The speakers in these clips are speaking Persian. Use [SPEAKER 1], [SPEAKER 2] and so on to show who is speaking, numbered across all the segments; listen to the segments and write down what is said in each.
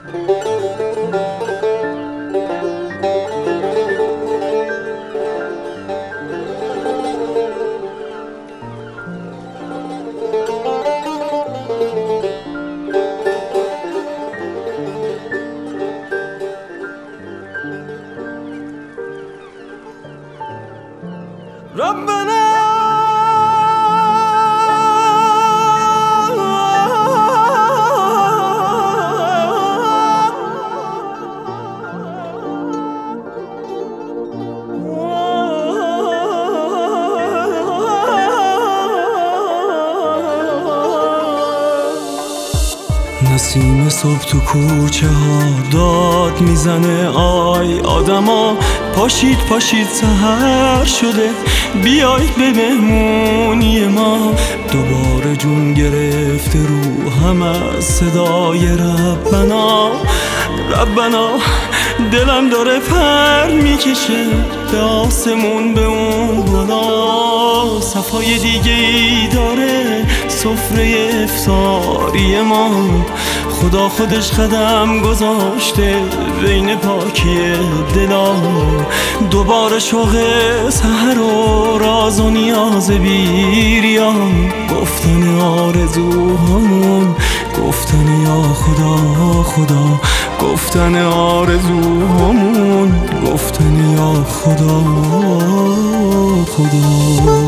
[SPEAKER 1] ربنا نسیم صبح تو کوچه ها داد میزنه آی آدما پاشید پاشید سحر شده بیایید به مهمونی ما دوباره جون گرفته روحم از صدای ربنا ربنا دلم داره پر میکشه به آسمون به اون بالا صفای دیگه ای داره سفره افطاری ما خدا خودش قدم گذاشته بین پاکی دلا دوباره شوق سحر و راز و نیاز بیریا گفتن آرزوهامون گفتن یا خدا خدا گفتن آرزوهامون گفتن یا خدا خدا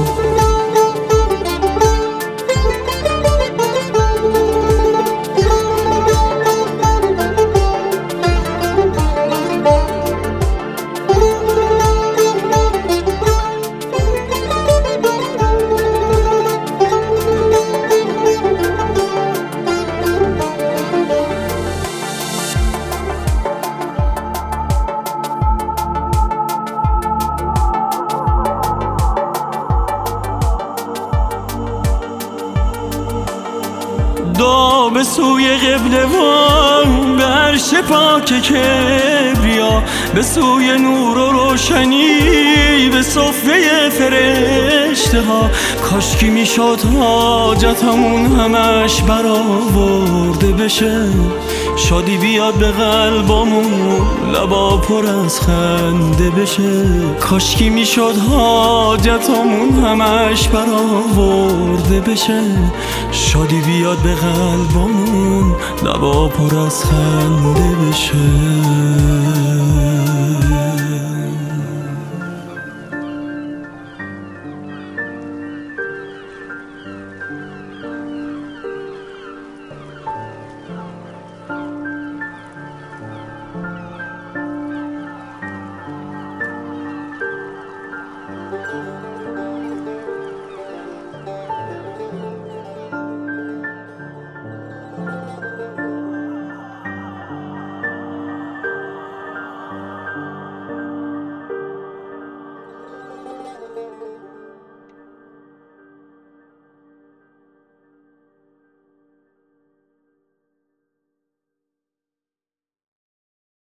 [SPEAKER 1] دا به سوی قبله وان به عرش پاک کبریا به سوی نور و روشنی به صفه فرشته ها کاشکی میشد حاجتمون همش برآورده بشه شادی بیاد به قلبمون لبا پر از خنده بشه کاشکی میشد حاجتمون همش برآورده بشه شادی بیاد به قلبمون لبا پر از خنده بشه